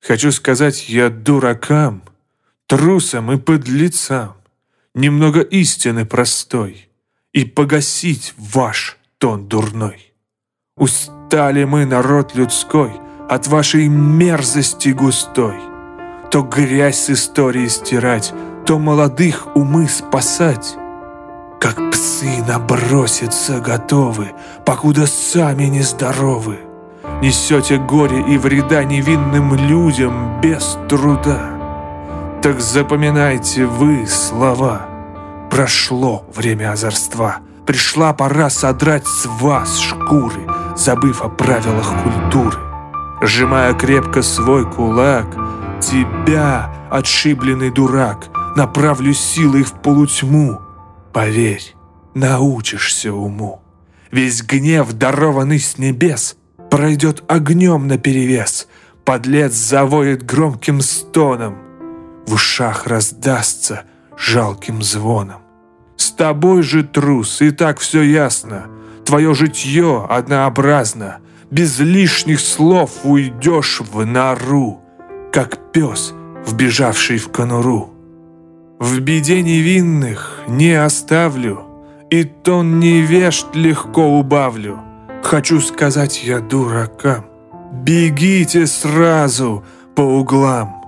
Хочу сказать я дуракам, трусам и подлецам немного истины простой и погасить ваш тон дурной. Устали мы, народ людской, от вашей мерзости густой. То грязь с истории стирать, то молодых умы спасать. Как псы наброситься готовы, покуда сами нездоровы. Несете горе и вреда невинным людям без труда. Так запоминайте вы слова. Прошло время озорства, пришла пора содрать с вас шкуры, забыв о правилах культуры. Сжимая крепко свой кулак, тебя, отшибленный дурак, направлю силой в полутьму. Поверь, научишься уму. Весь гнев, дарованный с небес, пройдет огнем наперевес. Подлец завоет громким стоном, в ушах раздастся жалким звоном. С тобой же, трус, и так все ясно. Твое житье однообразно. Без лишних слов уйдешь в нору, как пес, вбежавший в конуру. В беде невинных не оставлю, и тон невежд легко убавлю. Хочу сказать я дуракам: бегите сразу по углам.